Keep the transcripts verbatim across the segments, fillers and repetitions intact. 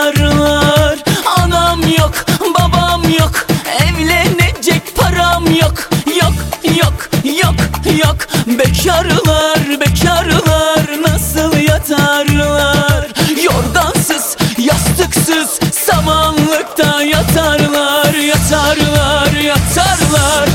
yatarlar. Anam yok, babam yok, evlenecek param yok. Yok, yok, yok, yok. Bekarlar, bekarlar nasıl yatarlar? Yorgansız, yastıksız, samanlıkta yatarlar, yatarlar, yatarlar.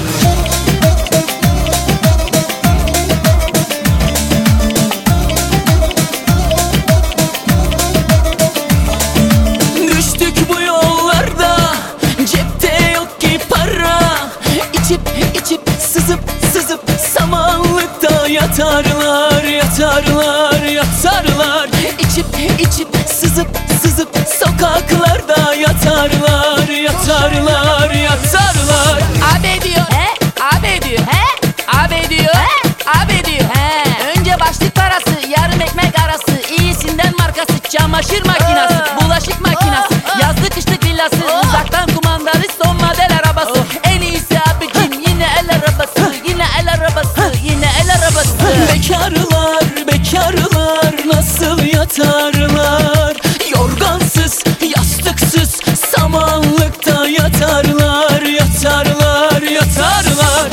Düştük bu yollarda, cepte yok ki para. İçip içip sızıp sızıp samanlıkta yatarlar, yatarlar, yatarlar. İçip içip sızıp sızıp sokaklarda yatarlar, yatarlar, yatarlar. Abi diyor, he? Abi diyor, he? Abi diyor, he? Abi diyor, he? Önce başlık parası, yarım ekmek arası, iyisinden markası, çamaşır makinası, bulaşık makinası, yazlık kışlık villası, uzaktan kumandalı son model arabası. En iyisi abicim yine el arabası, yine el arabası, yine el arabası. Bekarlar, bekarlar nasıl yatarlar? Yorgansız, yastıksız, samanlıkta yatarlar, yatarlar, yatarlar.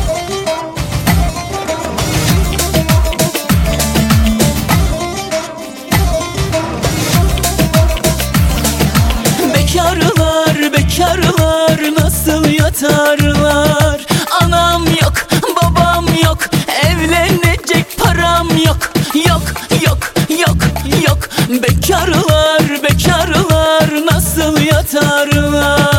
Bekarlar, bekarlar nasıl yatarlar? Anam yok, babam yok, evlenecek param yok. Yok, yok, yok, yok. Bekarlar, bekarlar nasıl yatarlar?